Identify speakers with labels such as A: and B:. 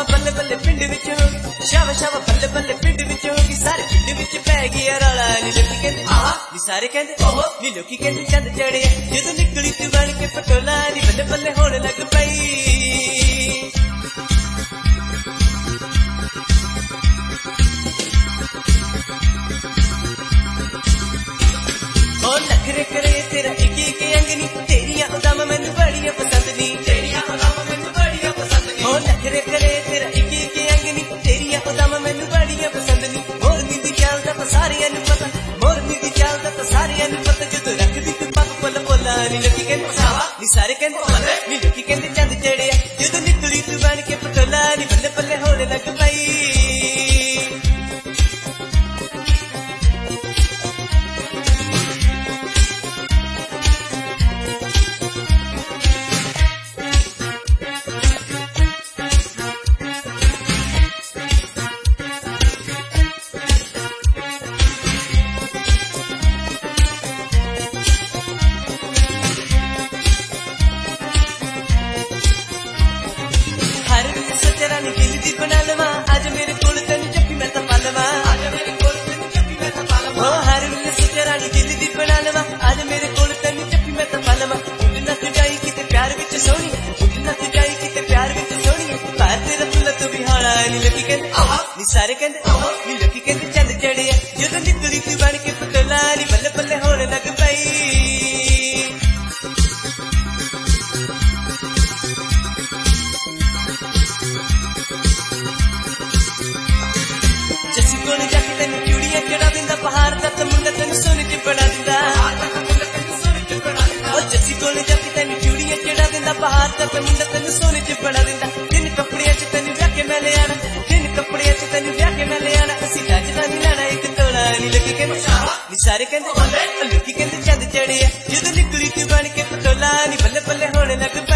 A: शावा बल्ले बल्ले पिंड विच होगी, शावा शावा बल्ले बल्ले पिंड विच होगी। सारे पिंड विच पै गया रौला नी लोकी कहंदे आहा नी सारे कहंदे ओहो नी लोकी कहंदे चंद चढ़िया जदों निकली तू बन के पटोला नी बल्ले बल्ले होण लग पई। नखरे करे तेरा एक एक अंगनी तेरिया उदामा मैनू बड़िया पसंद नी, तेरिया उदामा मैनू बड़िया पसंद नी। ओ नखरे करे तेरा एक एक अंगनी तेरिया उदामा मैनू बड़िया पसंद नी। मोरनी दी चाल दा तां सारियां नू पता, मोरनी दी चाल दा तां सारियां नू पता। जदों रखदी तू पग पल पोला नी लोकी कहंदे सावा नी सारे कहंदे नी लोकी कहंदे चंद चढ़िया जदों निकली तू बन के पटोला नी बल्ले बल्ले होण लग पई। रानी दिल दी बना लवा आज मेरे कोल तेन जप्पी मैं तां पालवा, आज मेरे कोल तेन जप्पी मैं तां पालवा। ओ हर वेले सोचे रानी दिल दी बना लवा आज मेरे कोल तेन जप्पी मैं तां पालवा। उड़ ना तू जाई किते प्यार विच सोहणी, उड़ ना तू जाई किते प्यार विच सोहणी। पर तेरा फुल तू भी हाड़ा नी लोकी कहंदे आहा नी सारे कहंदे आहा नी लोकी कहंदे चंद चढ़िया जदों निकली तू बन के पटोला नी बल्ले बल्ले होण लग पई। जसी कोल जाके तेन चूड़ियां चढ़ा दिंदा पहाड़ दा ते मुंडा तेन सोने च बड़ा दिंदा। ओ जसी कोल जाके तेन चूड़ियां चढ़ा दिंदा पहाड़ दा ते मुंडा तेन सोने च बड़ा दिंदा। तिन कपड़ियां च तेन ब्याह के मैं ले आना, तिन कपड़ियां च तेन ब्याह के मैं ले आना। असीं गजदा नी लैणा इक तोला नी लोकी कहंदे नी सारे कहंदे लोकी कहंदे चंद चढ़िया जदों निकली तू बन के पटोला नी बल्ले बल्ले होण लग